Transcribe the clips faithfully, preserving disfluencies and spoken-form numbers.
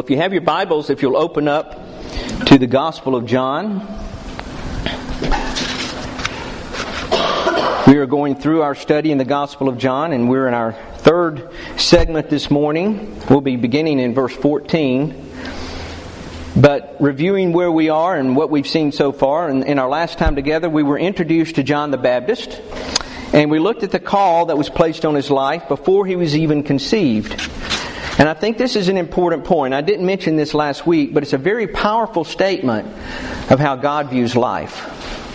Well, if you have your Bibles, if you'll open up to the Gospel of John. We are going through our study in the Gospel of John, and we're in our third segment this morning. We'll be beginning in verse fourteen. But reviewing where we are and what we've seen so far, and in our last time together, we were introduced to John the Baptist, and we looked at the call that was placed on his life before he was even conceived. And I think this is an important point. I didn't mention this last week, but it's a very powerful statement of how God views life.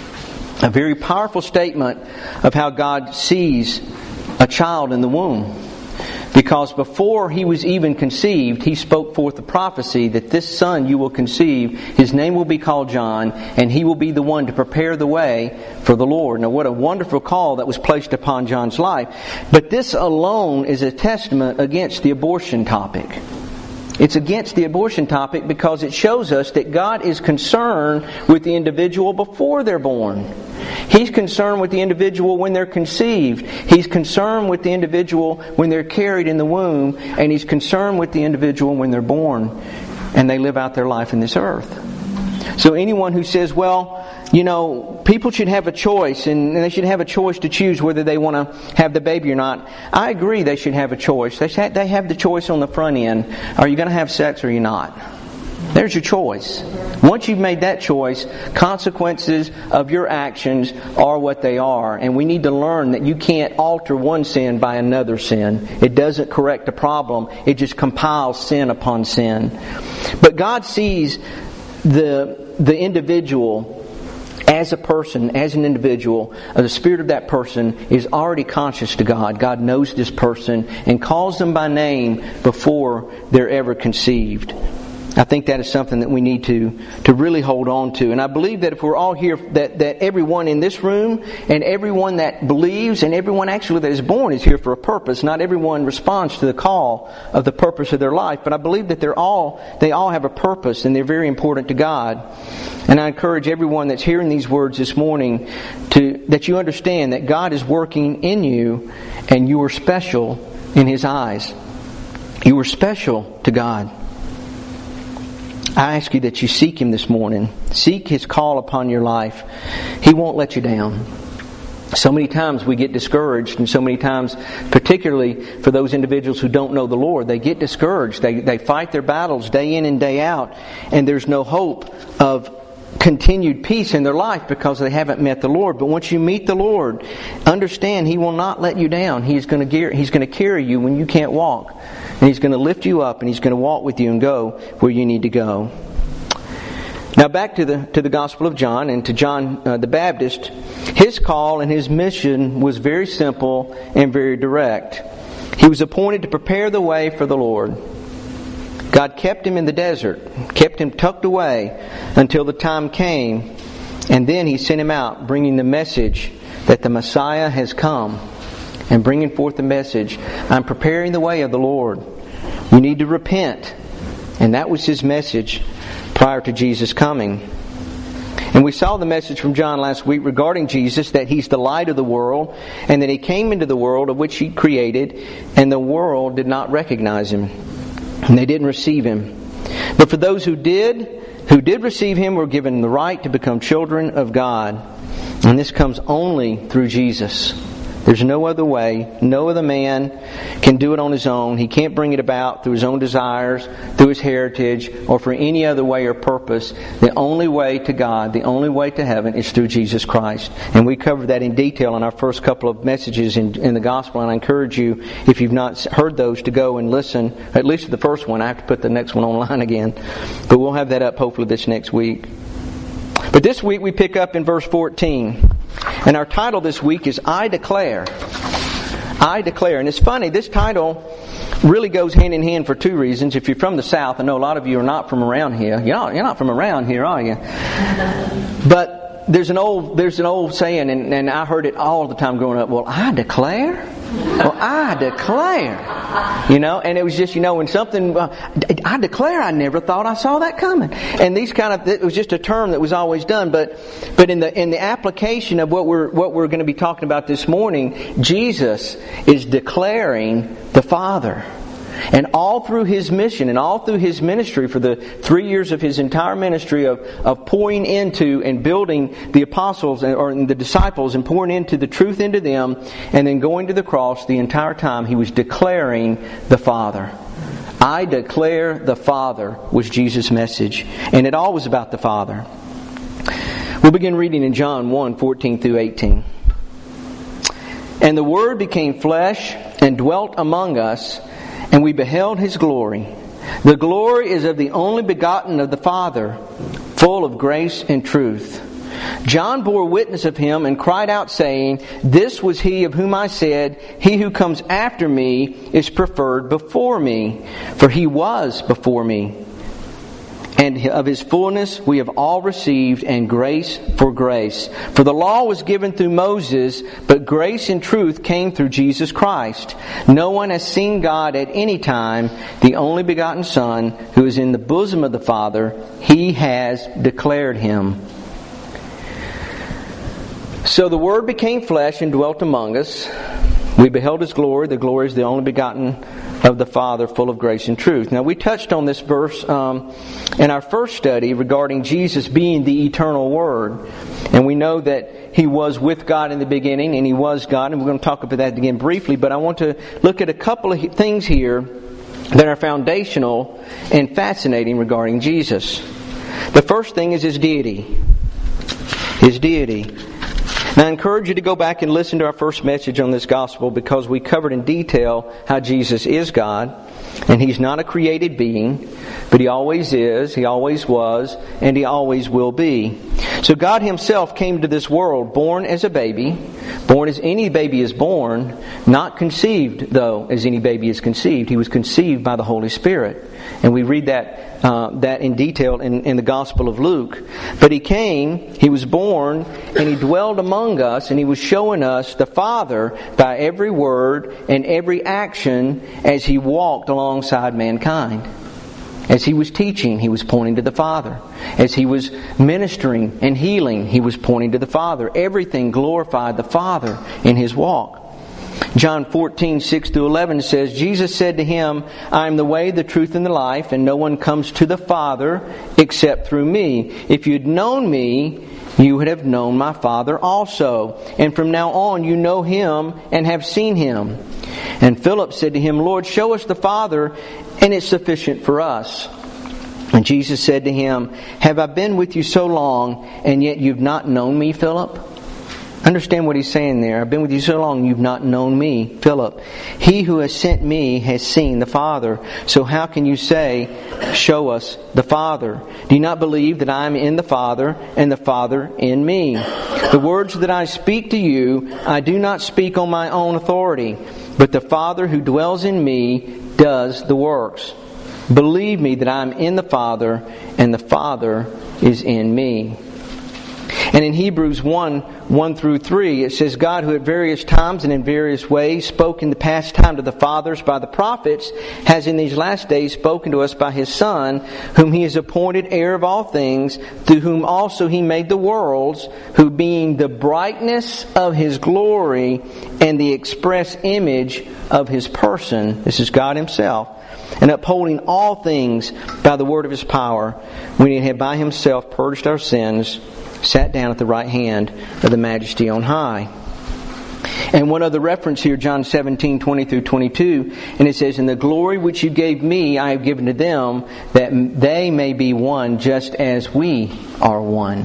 A very powerful statement of how God sees a child in the womb. Because before he was even conceived, he spoke forth the prophecy that this son you will conceive, his name will be called John, and he will be the one to prepare the way for the Lord. Now what a wonderful call that was placed upon John's life. But this alone is a testament against the abortion topic. It's against the abortion topic because it shows us that God is concerned with the individual before they're born. He's concerned with the individual when they're conceived. He's concerned with the individual when they're carried in the womb. And He's concerned with the individual when they're born and they live out their life in this earth. So anyone who says, well, you know, people should have a choice and they should have a choice to choose whether they want to have the baby or not. I agree they should have a choice. They they have the choice on the front end. Are you going to have sex or are you not? There's your choice. Once you've made that choice, consequences of your actions are what they are. And we need to learn that you can't alter one sin by another sin. It doesn't correct the problem. It just compiles sin upon sin. But God sees the the individual as a person, as an individual. The spirit of that person is already conscious to God. God knows this person and calls them by name before they're ever conceived. I think that is something that we need to, to really hold on to. And I believe that if we're all here, that, that everyone in this room and everyone that believes and everyone actually that is born is here for a purpose. Not everyone responds to the call of the purpose of their life. But I believe that they're all, they all have a purpose and they're very important to God. And I encourage everyone that's hearing these words this morning to that you understand that God is working in you and you are special in His eyes. You are special to God. I ask you that you seek Him this morning. Seek His call upon your life. He won't let you down. So many times we get discouraged, and so many times, particularly for those individuals who don't know the Lord, they get discouraged. They, they fight their battles day in and day out, and there's no hope of continued peace in their life because they haven't met the Lord. But once you meet the Lord, understand He will not let you down. He's going to He's going to carry you when you can't walk. And He's going to lift you up and He's going to walk with you and go where you need to go. Now back to the to the Gospel of John and to John uh, the Baptist. His call and his mission was very simple and very direct. He was appointed to prepare the way for the Lord. God kept him in the desert, kept him tucked away until the time came, and then He sent him out bringing the message that the Messiah has come and bringing forth the message, I'm preparing the way of the Lord. You need to repent. And that was His message prior to Jesus coming. And we saw the message from John last week regarding Jesus, that He's the light of the world and that He came into the world of which He created, and the world did not recognize Him. And they didn't receive Him. But for those who did, who did receive Him, were given the right to become children of God. And this comes only through Jesus. There's no other way. No other man can do it on his own. He can't bring it about through his own desires, through his heritage, or for any other way or purpose. The only way to God, the only way to heaven is through Jesus Christ. And we covered that in detail in our first couple of messages in, in the Gospel. And I encourage you, if you've not heard those, to go and listen, at least to the first one. I have to put the next one online again. But we'll have that up hopefully this next week. But this week we pick up in verse fourteen. And our title this week is I Declare. I Declare. And it's funny, this title really goes hand in hand for two reasons. If you're from the South, I know a lot of you are not from around here. You're not, you're not from around here, are you? But there's an old there's an old saying, and, and I heard it all the time growing up. Well, I declare? Well, I declare. You know, and it was just, you know, when something, uh, I declare I never thought I saw that coming. And these kind of, it was just a term that was always done. But but in the in the application of what we're what we're going to be talking about this morning, Jesus is declaring the Father. And all through His mission and all through His ministry for the three years of His entire ministry of, of pouring into and building the apostles or the disciples and pouring into the truth into them and then going to the cross, the entire time He was declaring the Father. I declare the Father was Jesus' message. And it all was about the Father. We'll begin reading in John one, fourteen through eighteen. And the Word became flesh and dwelt among us, and we beheld His glory. The glory is of the only begotten of the Father, full of grace and truth. John bore witness of Him and cried out, saying, This was He of whom I said, He who comes after me is preferred before me, for He was before me. And of His fullness we have all received, and grace for grace. For the law was given through Moses, but grace and truth came through Jesus Christ. No one has seen God at any time. The only begotten Son, who is in the bosom of the Father, He has declared Him. So the Word became flesh and dwelt among us. We beheld His glory. The glory is the only begotten of the Father, full of grace and truth. Now, we touched on this verse um, in our first study regarding Jesus being the eternal Word. And we know that He was with God in the beginning, and He was God. And we're going to talk about that again briefly. But I want to look at a couple of things here that are foundational and fascinating regarding Jesus. The first thing is His deity. His deity. Now, I encourage you to go back and listen to our first message on this gospel, because we covered in detail how Jesus is God, and He's not a created being, but He always is, He always was, and He always will be. So God Himself came to this world born as a baby, born as any baby is born, not conceived, though, as any baby is conceived. He was conceived by the Holy Spirit. And we read that uh, that in detail in, in the Gospel of Luke. But He came, He was born, and He dwelled among us, and He was showing us the Father by every word and every action as He walked alongside mankind. As He was teaching, He was pointing to the Father. As He was ministering and healing, He was pointing to the Father. Everything glorified the Father in His walk. John fourteen, six through eleven says, Jesus said to him, I am the way, the truth, and the life, and no one comes to the Father except through me. If you'd known me, you would have known my Father also. And from now on you know Him and have seen Him. And Philip said to Him, Lord, show us the Father, and it's sufficient for us. And Jesus said to him, Have I been with you so long, and yet you've not known me, Philip? Understand what He's saying there. I've been with you so long, you've not known me, Philip. He who has sent me has seen the Father. So how can you say, Show us the Father? Do you not believe that I am in the Father, and the Father in me? The words that I speak to you, I do not speak on my own authority, but the Father who dwells in me does the works. Believe me that I am in the Father, and the Father is in me. And in Hebrews one, one through three, it says, God, who at various times and in various ways spoke in the past time to the fathers by the prophets, has in these last days spoken to us by His Son, whom He has appointed heir of all things, through whom also He made the worlds, who being the brightness of His glory and the express image of His person, this is God Himself, and upholding all things by the word of His power, when He had by Himself purged our sins, sat down at the right hand of the Majesty on high. And one other reference here, John seventeen, twenty through twenty-two, and it says, And the glory which you gave me I have given to them, that they may be one just as we are one.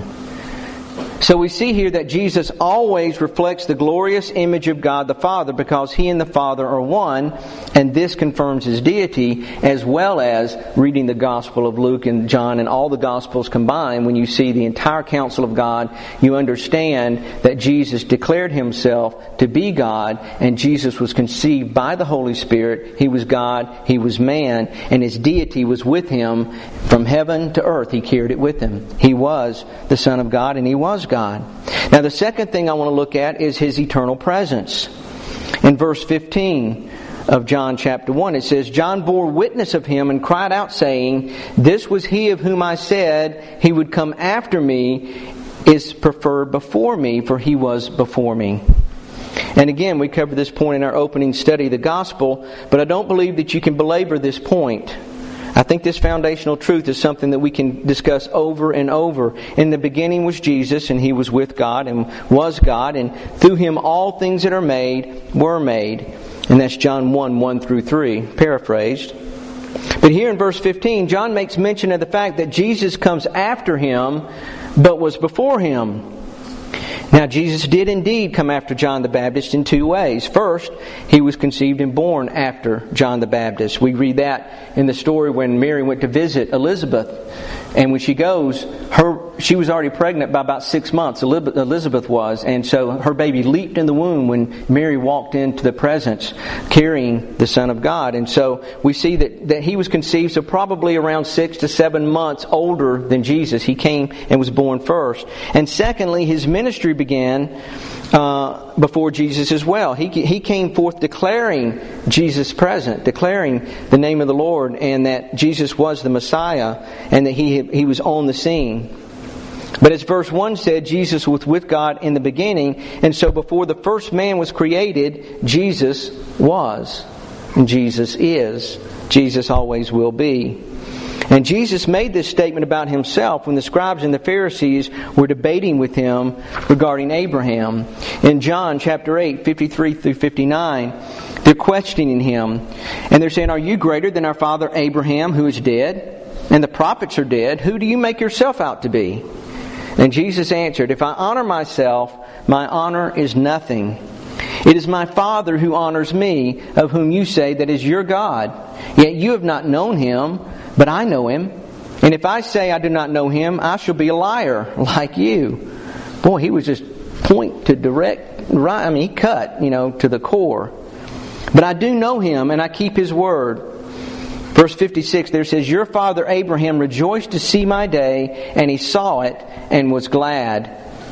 So we see here that Jesus always reflects the glorious image of God the Father, because He and the Father are one, and this confirms His deity, as well as reading the Gospel of Luke and John and all the Gospels combined. When you see the entire counsel of God, you understand that Jesus declared Himself to be God, and Jesus was conceived by the Holy Spirit. He was God, He was man, and His deity was with Him from heaven to earth. He carried it with Him. He was the Son of God, and He was God. Now the second thing I want to look at is His eternal presence. In verse fifteen of John chapter one, it says, John bore witness of Him and cried out, saying, This was He of whom I said, He would come after me, is preferred before me, for He was before me. And again, we covered this point in our opening study of the gospel, but I don't believe that you can belabor this point. I think this foundational truth is something that we can discuss over and over. In the beginning was Jesus, and He was with God and was God, and through Him all things that are made were made. And that's John one, one through three, paraphrased. But here in verse fifteen, John makes mention of the fact that Jesus comes after Him, but was before Him. Now, Jesus did indeed come after John the Baptist in two ways. First, He was conceived and born after John the Baptist. We read that in the story when Mary went to visit Elizabeth. And when she goes, her she was already pregnant by about six months, Elizabeth was. And so her baby leaped in the womb when Mary walked into the presence carrying the Son of God. And so we see that, that He was conceived, so probably around six to seven months older than Jesus. He came and was born first. And secondly, His ministry began uh, before Jesus as well. He, he came forth declaring Jesus present, declaring the name of the Lord, and that Jesus was the Messiah, and that He, he was on the scene. But as verse one said, Jesus was with God in the beginning, and so before the first man was created, Jesus was. And Jesus is. Jesus always will be. And Jesus made this statement about Himself when the scribes and the Pharisees were debating with Him regarding Abraham. In John chapter eight, fifty-three through fifty-nine, they're questioning Him. And they're saying, "Are you greater than our father Abraham, who is dead? And the prophets are dead. Who do you make yourself out to be?" And Jesus answered, "If I honor myself, my honor is nothing. It is my Father who honors me, of whom you say that is your God. Yet you have not known Him, but I know Him. And if I say I do not know Him, I shall be a liar like you." Boy, he was just point to direct, right? I mean, he cut, you know, to the core. "But I do know Him, and I keep His word." Verse fifty-six there says, "Your father Abraham rejoiced to see my day, and he saw it and was glad."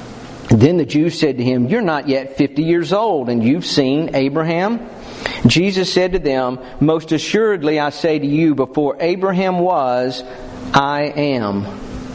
Then the Jews said to Him, "You're not yet fifty years old, and you've seen Abraham?" Jesus said to them, "Most assuredly I say to you, before Abraham was, I am."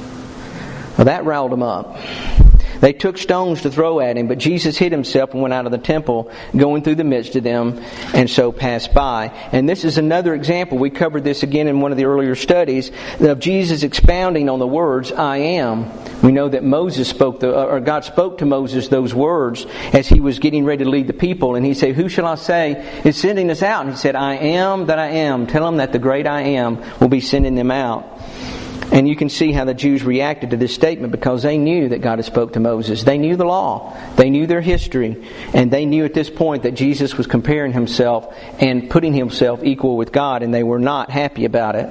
Well, that riled them up. They took stones to throw at Him, but Jesus hid Himself and went out of the temple, going through the midst of them, and so passed by. And this is another example. We covered this again in one of the earlier studies of Jesus expounding on the words, "I am." We know that Moses spoke, the, or God spoke to Moses those words as he was getting ready to lead the people. And He said, "Who shall I say is sending us out?" And He said, "I am that I am. Tell them that the great I am will be sending them out." And you can see how the Jews reacted to this statement, because they knew that God had spoke to Moses. They knew the law. They knew their history. And they knew at this point that Jesus was comparing Himself and putting Himself equal with God, and they were not happy about it.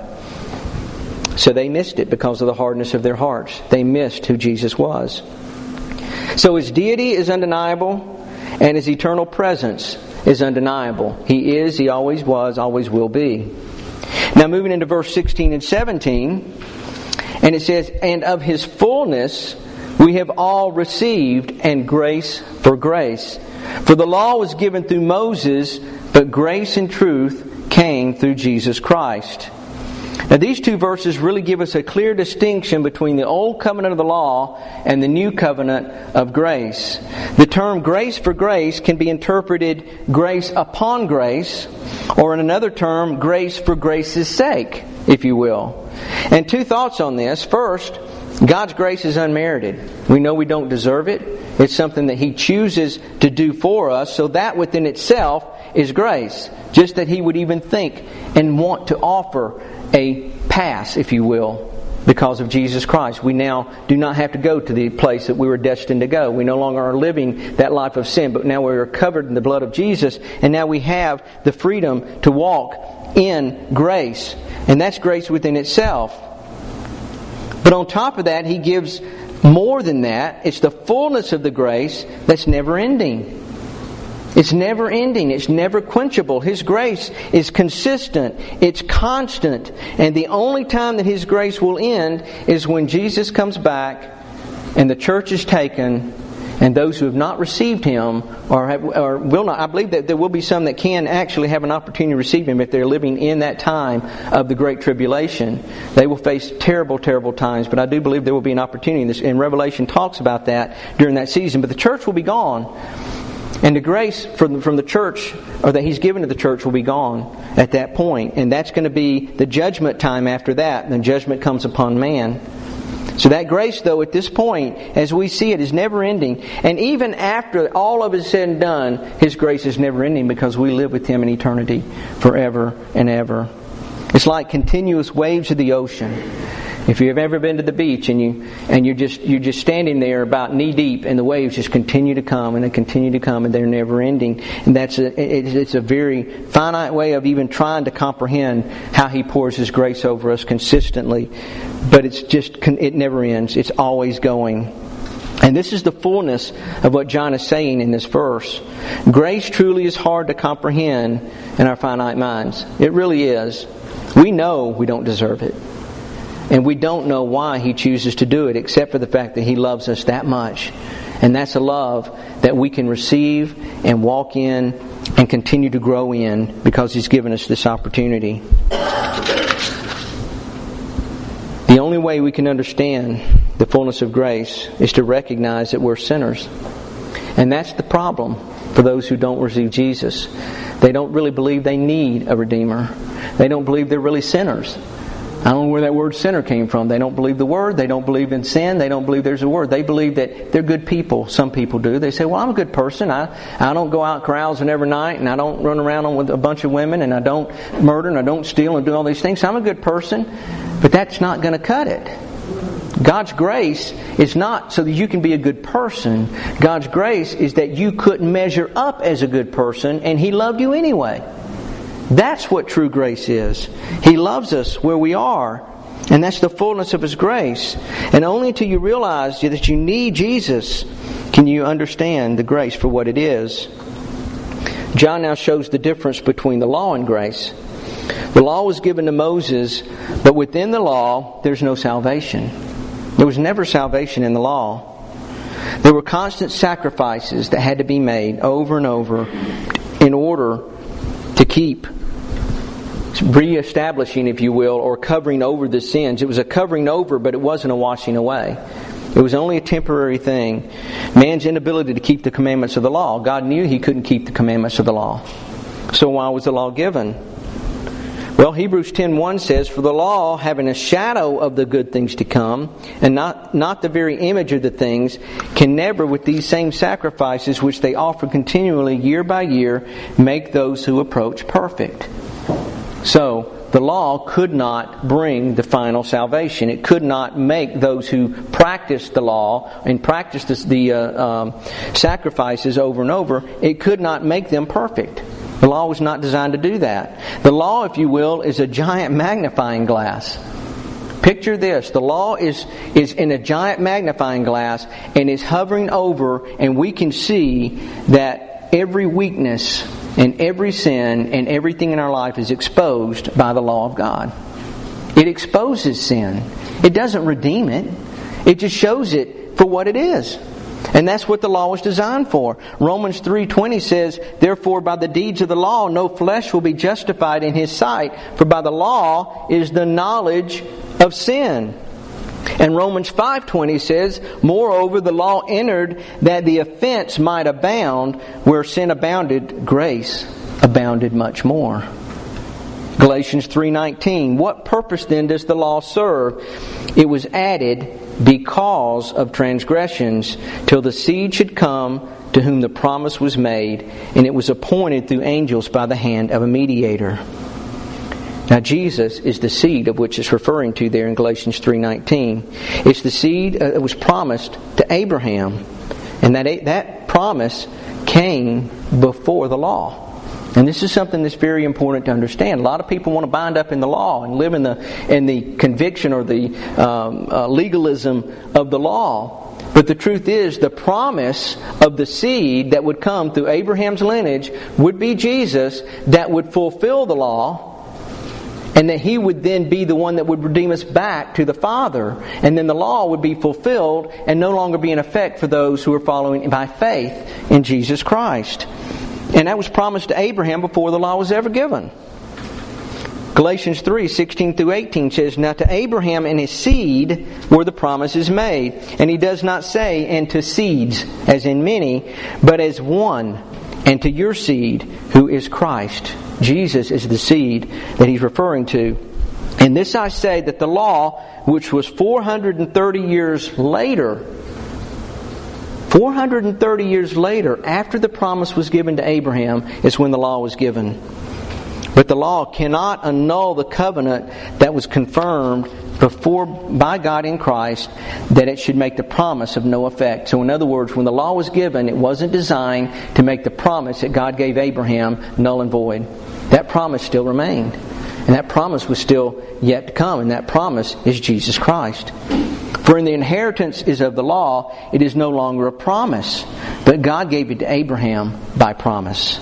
So they missed it because of the hardness of their hearts. They missed who Jesus was. So His deity is undeniable, and His eternal presence is undeniable. He is, He always was, always will be. Now moving into verse sixteen and seventeen, and it says, "And of His fullness we have all received, and grace for grace. For the law was given through Moses, but grace and truth came through Jesus Christ." Now these two verses really give us a clear distinction between the old covenant of the law and the new covenant of grace. The term grace for grace can be interpreted grace upon grace, or in another term, grace for grace's sake, if you will. And two thoughts on this. First, God's grace is unmerited. We know we don't deserve it. It's something that He chooses to do for us, so that within itself is grace. Just that He would even think and want to offer a pass, if you will, because of Jesus Christ. We now do not have to go to the place that we were destined to go. We no longer are living that life of sin, but now we are covered in the blood of Jesus, and now we have the freedom to walk in grace. And that's grace within itself. But on top of that, He gives more than that. It's the fullness of the grace that's never ending. It's never ending. It's never quenchable. His grace is consistent. It's constant. And the only time that His grace will end is when Jesus comes back and the church is taken, and those who have not received Him or, have, or will not. I believe that there will be some that can actually have an opportunity to receive Him if they're living in that time of the Great Tribulation. They will face terrible, terrible times, but I do believe there will be an opportunity. And Revelation talks about that during that season. But the church will be gone. And the grace from, from the church, or that He's given to the church, will be gone at that point. And that's going to be the judgment time after that. And then judgment comes upon man. So that grace, though, at this point, as we see it, is never ending. And even after all of it is said and done, His grace is never ending because we live with Him in eternity forever and ever. It's like continuous waves of the ocean. If you've ever been to the beach and you and you're just you're just standing there about knee deep, and the waves just continue to come and they continue to come, and they're never ending. And that's a it's a very finite way of even trying to comprehend how He pours His grace over us consistently. But it's just it never ends. It's always going. And this is the fullness of what John is saying in this verse. Grace truly is hard to comprehend in our finite minds. It really is. We know we don't deserve it. And we don't know why He chooses to do it, except for the fact that He loves us that much. And that's a love that we can receive and walk in and continue to grow in because He's given us this opportunity. The only way we can understand the fullness of grace is to recognize that we're sinners. And that's the problem for those who don't receive Jesus. They don't really believe they need a Redeemer. They don't believe they're really sinners. I don't know where that word sinner came from. They don't believe the Word. They don't believe in sin. They don't believe there's a Word. They believe that they're good people. Some people do. They say, well, I'm a good person. I, I don't go out carousing every night, and I don't run around with a bunch of women, and I don't murder, and I don't steal, and do all these things. So I'm a good person. But that's not going to cut it. God's grace is not so that you can be a good person. God's grace is that you couldn't measure up as a good person, and He loved you anyway. That's what true grace is. He loves us where we are. And that's the fullness of His grace. And only until you realize that you need Jesus can you understand the grace for what it is. John now shows the difference between the law and grace. The law was given to Moses, but within the law, there's no salvation. There was never salvation in the law. There were constant sacrifices that had to be made over and over in order to keep re-establishing, if you will, or covering over the sins. It was a covering over, but it wasn't a washing away. It was only a temporary thing. Man's inability to keep the commandments of the law. God knew he couldn't keep the commandments of the law. So why was the law given? Well, Hebrews ten one says, "For the law, having a shadow of the good things to come, and not, not the very image of the things, can never, with these same sacrifices which they offer continually year by year, make those who approach perfect." So, the law could not bring the final salvation. It could not make those who practiced the law and practiced the, the uh, um, sacrifices over and over, it could not make them perfect. The law was not designed to do that. The law, if you will, is a giant magnifying glass. Picture this. The law is, is in a giant magnifying glass and is hovering over, and we can see that every weakness and every sin and everything in our life is exposed by the law of God. It exposes sin. It doesn't redeem it. It just shows it for what it is. And that's what the law was designed for. Romans three twenty says, "Therefore by the deeds of the law no flesh will be justified in his sight, for by the law is the knowledge of sin." And Romans five twenty says, "Moreover the law entered that the offense might abound, where sin abounded, grace abounded much more." Galatians three nineteen, "What purpose then does the law serve? It was added because of transgressions, till the seed should come to whom the promise was made, and it was appointed through angels by the hand of a mediator." Now Jesus is the seed of which it's referring to there in Galatians three nineteen. It's the seed that was promised to Abraham. And that, that promise came before the law. And this is something that's very important to understand. A lot of people want to bind up in the law and live in the in the conviction or the um, uh, legalism of the law. But the truth is, the promise of the seed that would come through Abraham's lineage would be Jesus, that would fulfill the law, and that He would then be the one that would redeem us back to the Father. And then the law would be fulfilled and no longer be in effect for those who are following by faith in Jesus Christ. And that was promised to Abraham before the law was ever given. Galatians three, sixteen through eighteen says, "Now to Abraham and his seed were the promises made. And he does not say, and to seeds, as in many, but as one, and to your seed, who is Christ." Jesus is the seed that he's referring to. "And this I say, that the law, which was four hundred thirty years later," four hundred thirty years later, after the promise was given to Abraham, is when the law was given. "But the law cannot annul the covenant that was confirmed before by God in Christ, that it should make the promise of no effect." So in other words, when the law was given, it wasn't designed to make the promise that God gave Abraham null and void. That promise still remained. And that promise was still yet to come. And that promise is Jesus Christ. "For in the inheritance is of the law, it is no longer a promise, but God gave it to Abraham by promise."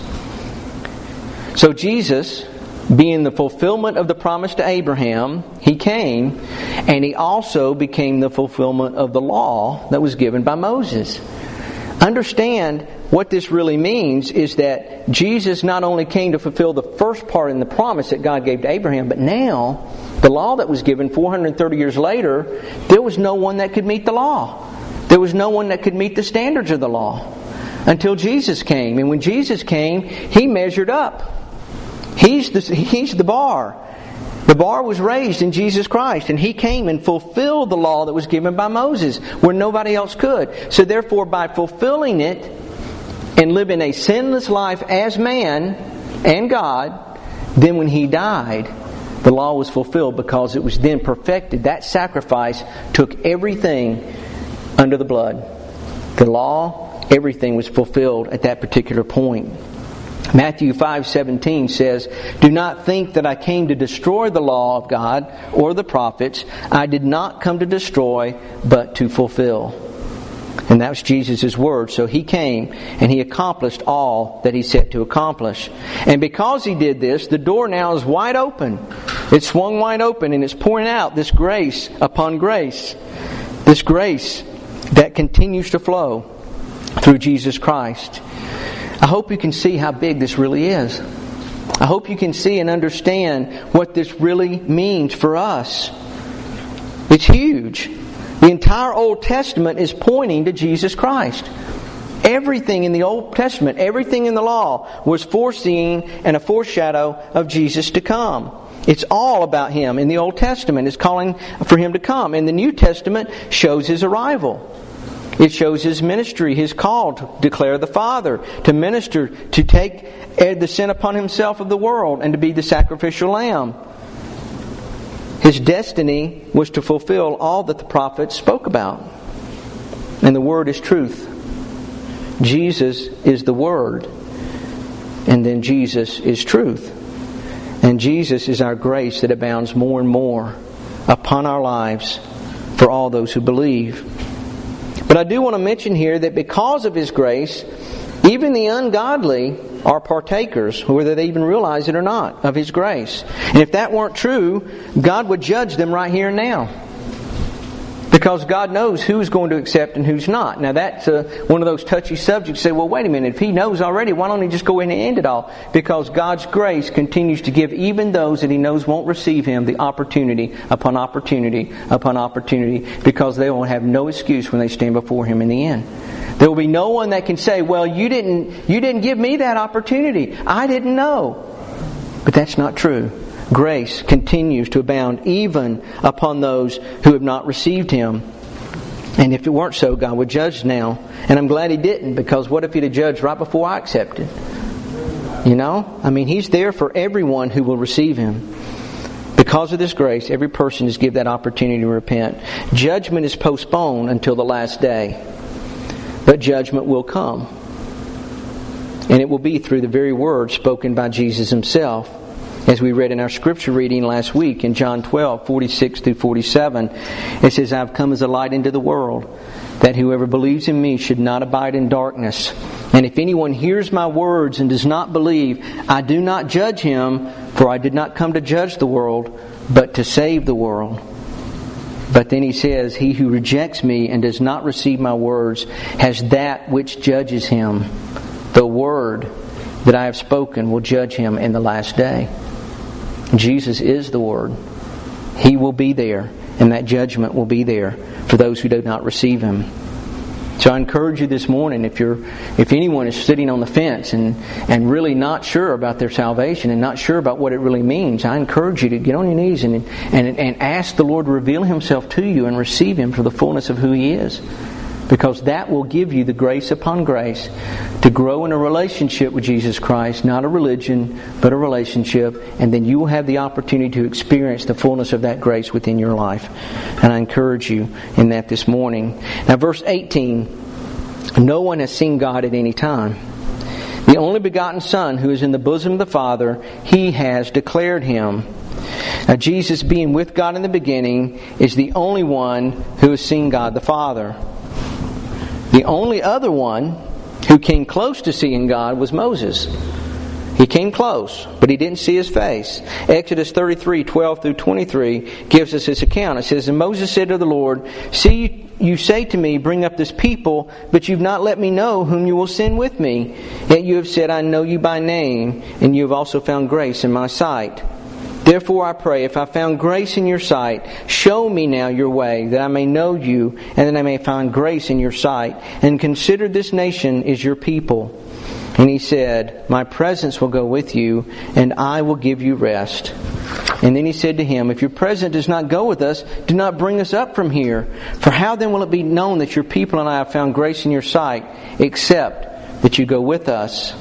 So Jesus, being the fulfillment of the promise to Abraham, He came, and He also became the fulfillment of the law that was given by Moses. Understand what this really means is that Jesus not only came to fulfill the first part in the promise that God gave to Abraham, but now the law that was given four hundred thirty years later, there was no one that could meet the law. There was no one that could meet the standards of the law until Jesus came. And when Jesus came, He measured up. He's the, he's the bar. The bar was raised in Jesus Christ, and He came and fulfilled the law that was given by Moses, where nobody else could. So therefore, by fulfilling it and living a sinless life as man and God, then when He died, the law was fulfilled because it was then perfected. That sacrifice took everything under the blood. The law, everything was fulfilled at that particular point. Matthew five seventeen says, "Do not think that I came to destroy the law of God or the prophets. I did not come to destroy, but to fulfill." And that was Jesus' word. So He came and He accomplished all that He set to accomplish. And because He did this, the door now is wide open. It's swung wide open, and it's pouring out this grace upon grace. This grace that continues to flow through Jesus Christ. I hope you can see how big this really is. I hope you can see and understand what this really means for us. It's huge. The entire Old Testament is pointing to Jesus Christ. Everything in the Old Testament, everything in the law was foreseeing and a foreshadow of Jesus to come. It's all about Him in the Old Testament. It's calling for Him to come. And the New Testament shows His arrival. It shows His ministry, His call to declare the Father, to minister, to take the sin upon Himself of the world, and to be the sacrificial lamb. His destiny was to fulfill all that the prophets spoke about. And the Word is truth. Jesus is the Word. And then Jesus is truth. And Jesus is our grace that abounds more and more upon our lives for all those who believe. But I do want to mention here that because of His grace, even the ungodly are partakers, whether they even realize it or not, of His grace. And if that weren't true, God would judge them right here and now. Because God knows who's going to accept and who's not. Now that's uh, one of those touchy subjects. Say, well, wait a minute. If He knows already, why don't He just go in and end it all? Because God's grace continues to give even those that He knows won't receive Him the opportunity upon opportunity upon opportunity, because they will have no excuse when they stand before Him in the end. There will be no one that can say, well, you didn't, you didn't give me that opportunity. I didn't know. But that's not true. Grace continues to abound even upon those who have not received Him. And if it weren't so, God would judge now. And I'm glad He didn't, because what if He'd have judged right before I accepted? You know? I mean, He's there for everyone who will receive Him. Because of this grace, every person is given that opportunity to repent. Judgment is postponed until the last day. But judgment will come. And it will be through the very word spoken by Jesus Himself. As we read in our scripture reading last week in John twelve, forty-six through forty-seven, it says, "I have come as a light into the world, that whoever believes in me should not abide in darkness. And if anyone hears my words and does not believe, I do not judge him, for I did not come to judge the world, but to save the world." But then He says, "He who rejects me and does not receive my words has that which judges him. The word that I have spoken will judge him in the last day." Jesus is the Word. He will be there, and that judgment will be there for those who do not receive Him. So I encourage you this morning, if you're, if anyone is sitting on the fence and, and really not sure about their salvation and not sure about what it really means, I encourage you to get on your knees and, and, and ask the Lord to reveal Himself to you and receive Him for the fullness of who He is. Because that will give you the grace upon grace to grow in a relationship with Jesus Christ, not a religion, but a relationship, and then you will have the opportunity to experience the fullness of that grace within your life. And I encourage you in that this morning. Now verse eighteen, no one has seen God at any time. The only begotten Son who is in the bosom of the Father, He has declared Him. Now Jesus, being with God in the beginning, is the only one who has seen God the Father. The only other one who came close to seeing God was Moses. He came close, but he didn't see His face. Exodus thirty-three, twelve through twenty-three gives us this account. It says, And Moses said to the Lord, See, you say to me, bring up this people, but you've not let me know whom you will send with me. Yet you have said, I know you by name, and you have also found grace in my sight. Therefore I pray, if I found grace in your sight, show me now your way, that I may know you, and that I may find grace in your sight. And consider this nation is your people. And he said, My presence will go with you, and I will give you rest. And then he said to him, If your presence does not go with us, do not bring us up from here. For how then will it be known that your people and I have found grace in your sight, except that you go with us?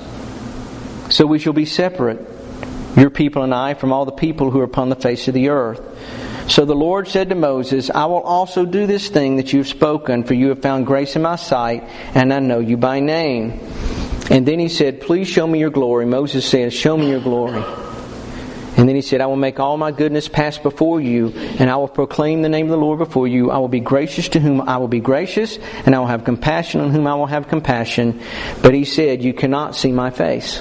So we shall be separate, your people and I, from all the people who are upon the face of the earth. So the Lord said to Moses, I will also do this thing that you have spoken, for you have found grace in my sight, and I know you by name. And then he said, Please show me your glory. Moses said, Show me your glory. And then he said, I will make all my goodness pass before you, and I will proclaim the name of the Lord before you. I will be gracious to whom I will be gracious, and I will have compassion on whom I will have compassion. But he said, You cannot see my face.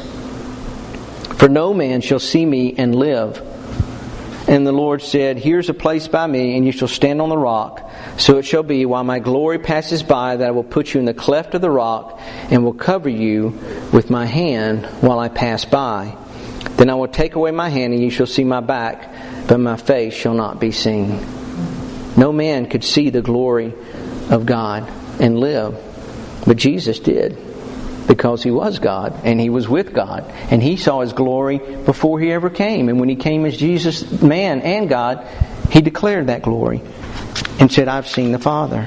For no man shall see me and live. And the Lord said, Here's a place by me, and you shall stand on the rock. So it shall be, while my glory passes by, that I will put you in the cleft of the rock, and will cover you with my hand while I pass by. Then I will take away my hand, and you shall see my back, but my face shall not be seen. No man could see the glory of God and live, but Jesus did. Because He was God, and He was with God, and He saw His glory before He ever came. And when He came as Jesus, man and God, He declared that glory and said, I've seen the Father.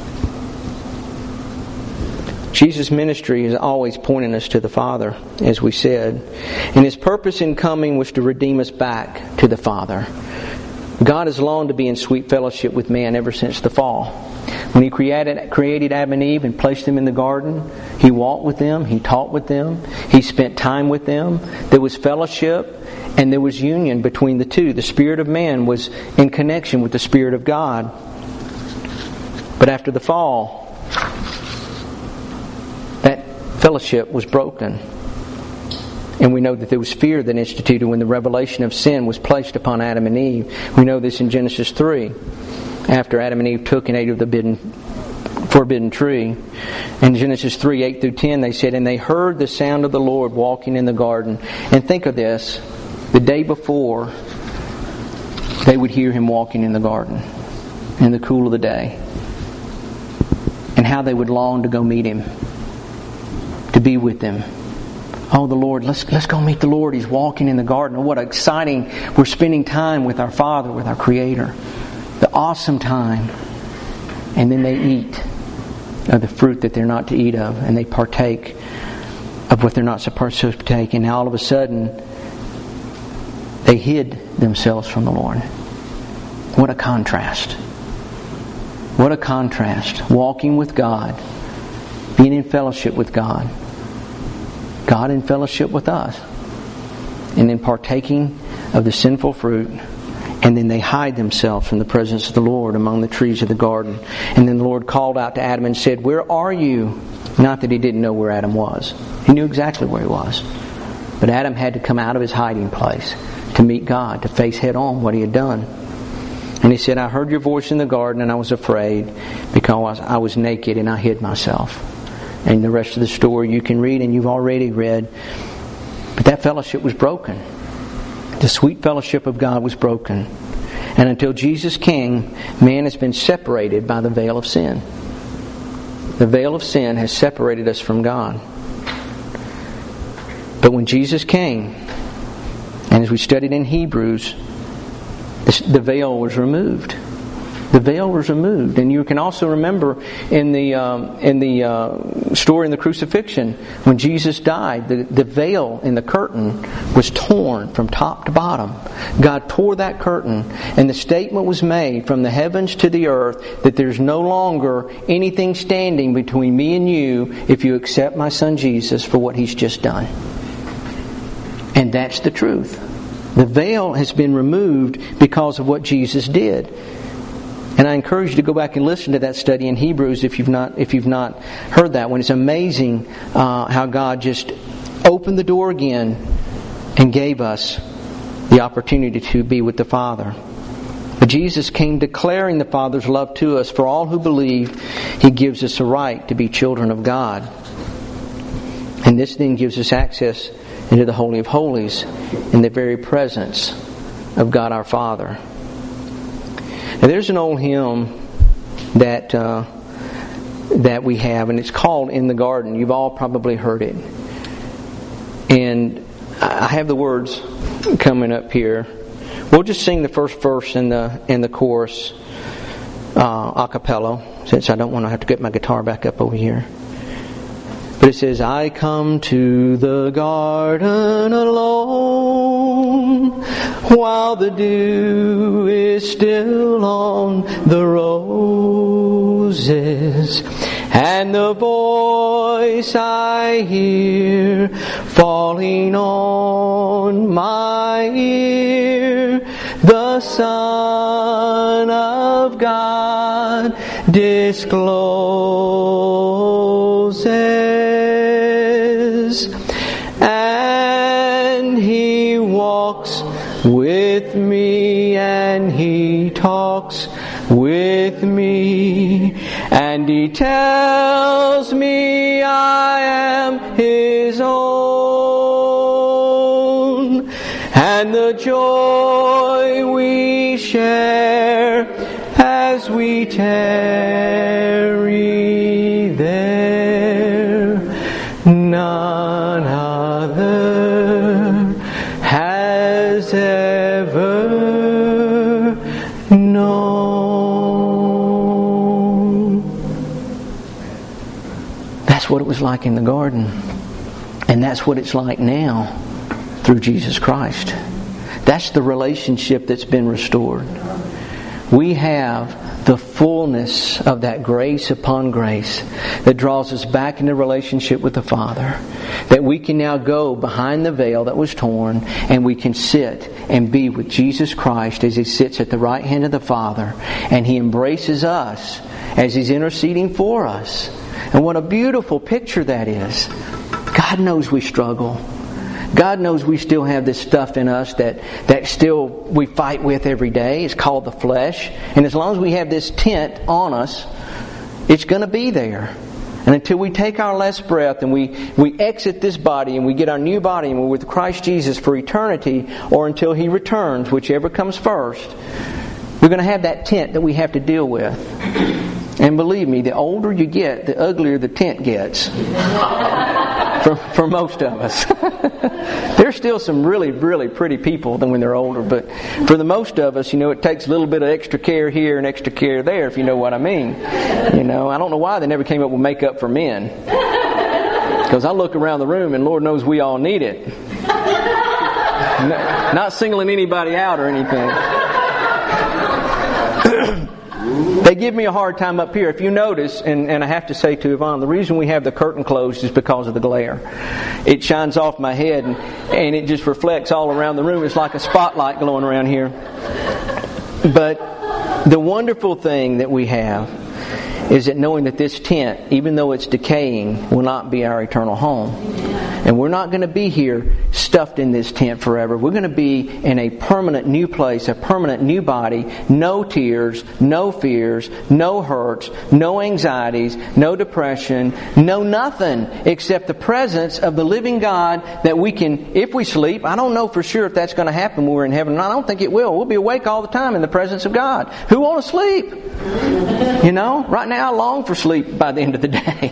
Jesus' ministry is always pointing us to the Father, as we said. And His purpose in coming was to redeem us back to the Father. God has longed to be in sweet fellowship with man ever since the fall. When He created, created Adam and Eve and placed them in the garden, He walked with them, He taught with them, He spent time with them. There was fellowship and there was union between the two. The spirit of man was in connection with the Spirit of God. But after the fall, that fellowship was broken. And we know that there was fear that instituted when the revelation of sin was placed upon Adam and Eve. We know this in Genesis three. After Adam and Eve took and ate of the forbidden, forbidden tree. In Genesis three, eight through ten, they said, And they heard the sound of the Lord walking in the garden. And think of this. The day before, they would hear Him walking in the garden in the cool of the day. And how they would long to go meet Him. To be with Him. Oh, the Lord, let's let's go meet the Lord. He's walking in the garden. Oh, what exciting. We're spending time with our Father, with our Creator. The awesome time. And then they eat of the fruit that they're not to eat of. And they partake of what they're not supposed to partake. And now all of a sudden, they hid themselves from the Lord. What a contrast. What a contrast. Walking with God. Being in fellowship with God. God in fellowship with us. And then partaking of the sinful fruit. And then they hide themselves from the presence of the Lord among the trees of the garden. And then the Lord called out to Adam and said, Where are you? Not that he didn't know where Adam was. He knew exactly where he was. But Adam had to come out of his hiding place to meet God, to face head on what he had done. And he said, I heard your voice in the garden and I was afraid because I was naked and I hid myself. And the rest of the story you can read and you've already read. But that fellowship was broken. The sweet fellowship of God was broken. And until Jesus came, man has been separated by the veil of sin. The veil of sin has separated us from God. But when Jesus came, and as we studied in Hebrews, the veil was removed. The veil was removed. And you can also remember in the um, in the uh, story in the crucifixion, when Jesus died, the, the veil in the curtain was torn from top to bottom. God tore that curtain, and the statement was made from the heavens to the earth that there's no longer anything standing between me and you if you accept my Son Jesus for what He's just done. And that's the truth. The veil has been removed because of what Jesus did. And I encourage you to go back and listen to that study in Hebrews if you've not if you've not heard that one. It's amazing uh, how God just opened the door again and gave us the opportunity to be with the Father. But Jesus came declaring the Father's love to us. For all who believe, He gives us a right to be children of God. And this then gives us access into the Holy of Holies in the very presence of God our Father. Now, there's an old hymn that uh, that we have, and it's called "In the Garden." You've all probably heard it. And I have the words coming up here. We'll just sing the first verse in the in the chorus uh, a cappella, since I don't want to have to get my guitar back up over here. But it says, "I come to the garden alone, while the dew is still on the roses, and the voice I hear falling on my ear, the Son of God discloses. And He walks with me, and He talks with me, and He tells me I am His own, and the joy we share as we tarry there, none other has ever known. That's what it was like in the garden. And that's what it's like now through Jesus Christ. That's the relationship that's been restored. We have the fullness of that grace upon grace that draws us back into relationship with the Father. That we can now go behind the veil that was torn, and we can sit and be with Jesus Christ as He sits at the right hand of the Father, and He embraces us as He's interceding for us. And what a beautiful picture that is. God knows we struggle. God knows we still have this stuff in us that, that still we fight with every day. It's called the flesh. And as long as we have this tent on us, it's going to be there. And until we take our last breath and we, we exit this body and we get our new body and we're with Christ Jesus for eternity, or until He returns, whichever comes first, we're going to have that tent that we have to deal with. And believe me, the older you get, the uglier the tent gets. For, for most of us. There's still some really, really pretty people than when they're older, but for the most of us, you know, it takes a little bit of extra care here and extra care there, if you know what I mean. You know, I don't know why they never came up with makeup for men. Because I look around the room and Lord knows we all need it. No, not singling anybody out or anything. They give me a hard time up here. If you notice, and, and I have to say to Yvonne, the reason we have the curtain closed is because of the glare. It shines off my head and, and it just reflects all around the room. It's like a spotlight glowing around here. But the wonderful thing that we have is that knowing that this tent, even though it's decaying, will not be our eternal home. And we're not going to be here stuffed in this tent forever. We're going to be in a permanent new place, a permanent new body. No tears, no fears, no hurts, no anxieties, no depression, no nothing except the presence of the living God that we can, if we sleep, I don't know for sure if that's going to happen when we're in heaven. I don't think it will. We'll be awake all the time in the presence of God. Who want to sleep? You know, right now I long for sleep by the end of the day.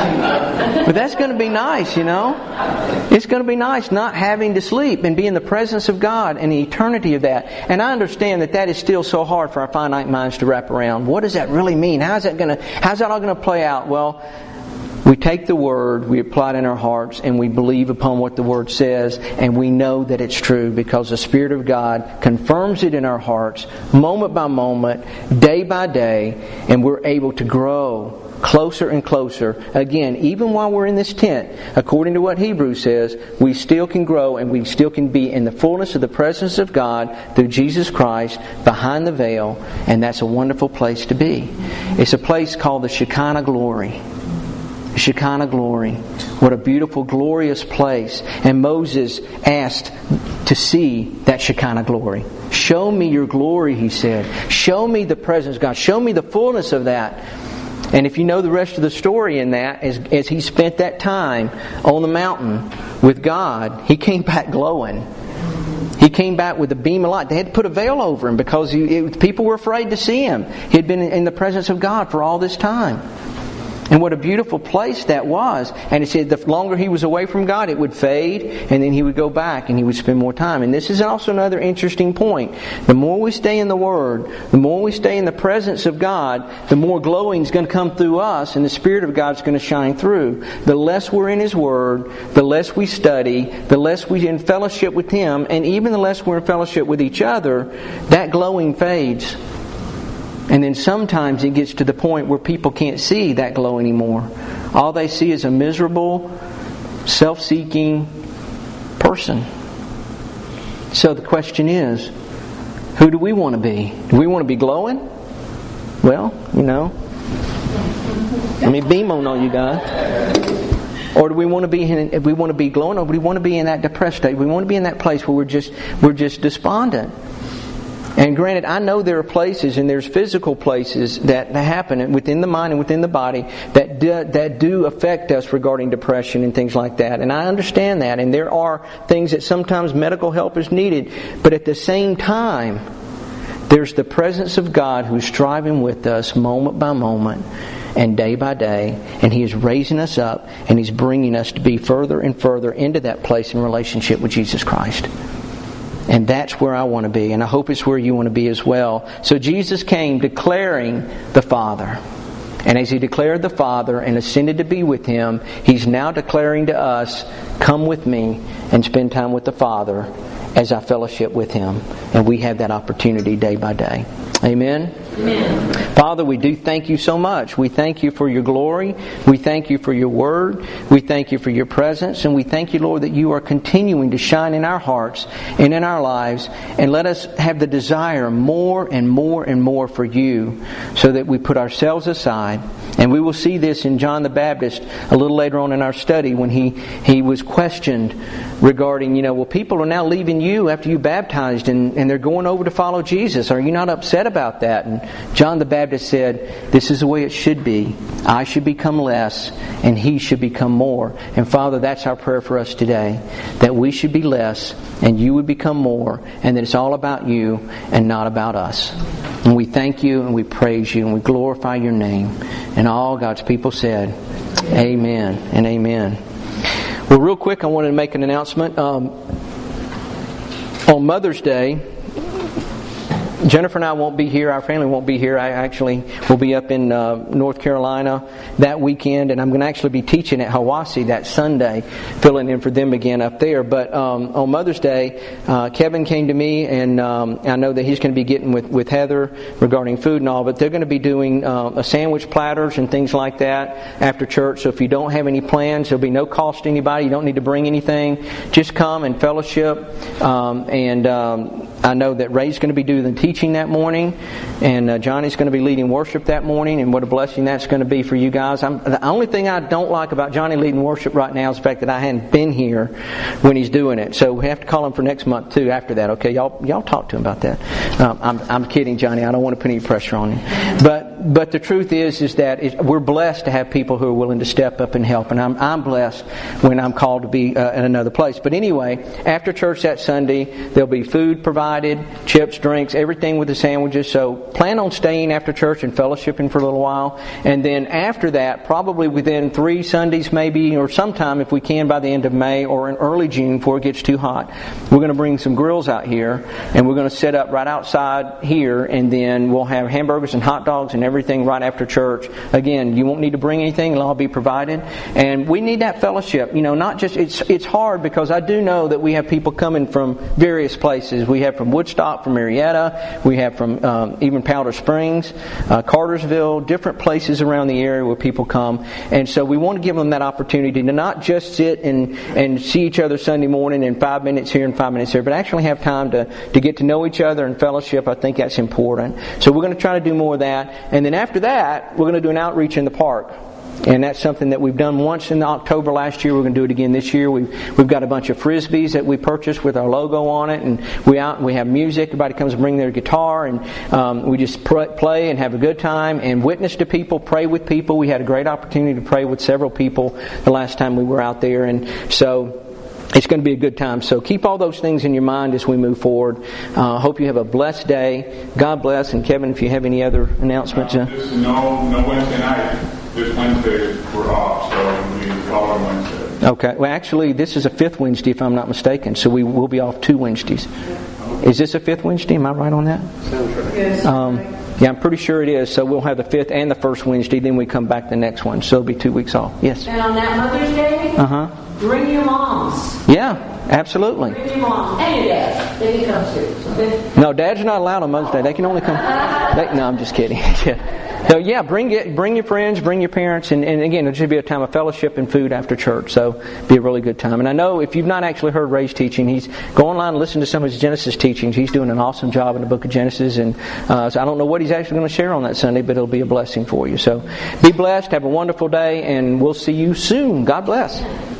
But that's going to be nice, you know. It's going to be nice not having to sleep and be in the presence of God and the eternity of that. And I understand that that is still so hard for our finite minds to wrap around. What does that really mean? How's that going to, how's that all going to play out? Well, we take the Word, we apply it in our hearts, and we believe upon what the Word says, and we know that it's true because the Spirit of God confirms it in our hearts, moment by moment, day by day, and we're able to grow closer and closer. Again, even while we're in this tent, according to what Hebrews says, we still can grow and we still can be in the fullness of the presence of God through Jesus Christ behind the veil, and that's a wonderful place to be. It's a place called the Shekinah glory. Shekinah glory. What a beautiful, glorious place. And Moses asked to see that Shekinah glory. Show me your glory, he said. Show me the presence of God. Show me the fullness of that. And if you know the rest of the story in that, as, as he spent that time on the mountain with God, he came back glowing. He came back with a beam of light. They had to put a veil over him because he, it, people were afraid to see him. He had been in the presence of God for all this time. And what a beautiful place that was. And it said the longer he was away from God, it would fade, and then he would go back and he would spend more time. And this is also another interesting point. The more we stay in the Word, the more we stay in the presence of God, the more glowing is going to come through us, and the Spirit of God is going to shine through. The less we're in His Word, the less we study, the less we're in fellowship with Him, and even the less we're in fellowship with each other, that glowing fades. And then sometimes it gets to the point where people can't see that glow anymore. All they see is a miserable, self-seeking person. So the question is, who do we want to be? Do we want to be glowing? Well, you know, let me beam on all you guys. Or do we want to be in, we want to be glowing, or do we want to be in that depressed state? We want to be in that place where we're just we're just despondent. And granted, I know there are places, and there's physical places that happen within the mind and within the body that do, that do affect us regarding depression and things like that. And I understand that. And there are things that sometimes medical help is needed. But at the same time, there's the presence of God who's striving with us moment by moment and day by day. And He is raising us up, and He's bringing us to be further and further into that place in relationship with Jesus Christ. And that's where I want to be. And I hope it's where you want to be as well. So Jesus came declaring the Father. And as He declared the Father and ascended to be with Him, He's now declaring to us, come with me and spend time with the Father as I fellowship with Him. And we have that opportunity day by day. Amen? Amen. Father, we do thank You so much. We thank You for Your glory. We thank You for Your Word. We thank You for Your presence. And we thank You, Lord, that You are continuing to shine in our hearts and in our lives. And let us have the desire more and more and more for You, so that we put ourselves aside. And we will see this in John the Baptist a little later on in our study, when he, he was questioned regarding, you know, well, people are now leaving You after you baptized, and, and they're going over to follow Jesus. Are you not upset about that? And John the Baptist said, this is the way it should be. I should become less, and He should become more. And Father, that's our prayer for us today, that we should be less and You would become more, and that it's all about You and not about us. And we thank You and we praise You and we glorify Your name. And all God's people said, amen and amen. Well, real quick, I wanted to make an announcement. Um, on Mother's Day, Jennifer and I won't be here. Our family won't be here. I actually will be up in uh, North Carolina that weekend, and I'm going to actually be teaching at Hiwassee that Sunday, filling in for them again up there. But um, on Mother's Day, uh, Kevin came to me, and um, I know that he's going to be getting with, with Heather regarding food and all, but they're going to be doing uh, a sandwich platters and things like that after church. So if you don't have any plans, there'll be no cost to anybody. You don't need to bring anything. Just come and fellowship, um, and um, I know that Ray's going to be doing the teaching that morning, and uh, Johnny's going to be leading worship that morning, and what a blessing that's going to be for you guys. I'm, the only thing I don't like about Johnny leading worship right now is the fact that I hadn't been here when he's doing it. So we have to call him for next month too. After that, okay, y'all, y'all talk to him about that. Um, I'm, I'm kidding, Johnny. I don't want to put any pressure on him, but but the truth is, is that it, we're blessed to have people who are willing to step up and help, and I'm I'm blessed when I'm called to be uh, in another place. But anyway, after church that Sunday, there'll be food provided, chips, drinks, everything with the sandwiches. So plan on staying after church and fellowshipping for a little while, and then after that, probably within three Sundays maybe, or sometime if we can by the end of May or in early June before it gets too hot, we're going to bring some grills out here, and we're going to set up right outside here, and then we'll have hamburgers and hot dogs and everything everything right after church. Again, you won't need to bring anything; it'll all be provided. And we need that fellowship. You know, not just it's it's hard because I do know that we have people coming from various places. We have from Woodstock, from Marietta, we have from um, even Powder Springs, uh, Cartersville, different places around the area where people come. And so we want to give them that opportunity to not just sit and and see each other Sunday morning in five minutes here and five minutes there, but actually have time to to get to know each other and fellowship. I think that's important. So we're going to try to do more of that. And then after that, we're going to do an outreach in the park. And that's something that we've done once in October last year. We're going to do it again this year. We've, we've got a bunch of Frisbees that we purchased with our logo on it. And we out, we have music. Everybody comes and bring their guitar. And um, we just pr- play and have a good time and witness to people, pray with people. We had a great opportunity to pray with several people the last time we were out there. And so it's going to be a good time. So keep all those things in your mind as we move forward. I uh, hope you have a blessed day. God bless. And Kevin, if you have any other announcements. Uh, this, no, no Wednesday night. This Wednesday we're off, so we follow Wednesday. Okay. Well, actually, this is a fifth Wednesday, if I'm not mistaken. So we will be off two Wednesdays. Is this a fifth Wednesday? Am I right on that? Sounds right. Yes. Um, yeah, I'm pretty sure it is. So we'll have the fifth and the first Wednesday. Then we come back the next one. So it'll be two weeks off. Yes. And on that Mother's Day, uh-huh. bring your moms. Yeah, absolutely. Bring your moms and your dad. They can come too. Okay? No, dads are not allowed on Mother's Day. They can only come. They, no, I'm just kidding. Yeah. So yeah, bring it, bring your friends, bring your parents, and, and again, it should be a time of fellowship and food after church. So be a really good time. And I know if you've not actually heard Ray's teaching, he's go online and listen to some of his Genesis teachings. He's doing an awesome job in the book of Genesis, and uh, so I don't know what he's actually going to share on that Sunday, but it'll be a blessing for you. So be blessed, have a wonderful day, and we'll see you soon. God bless.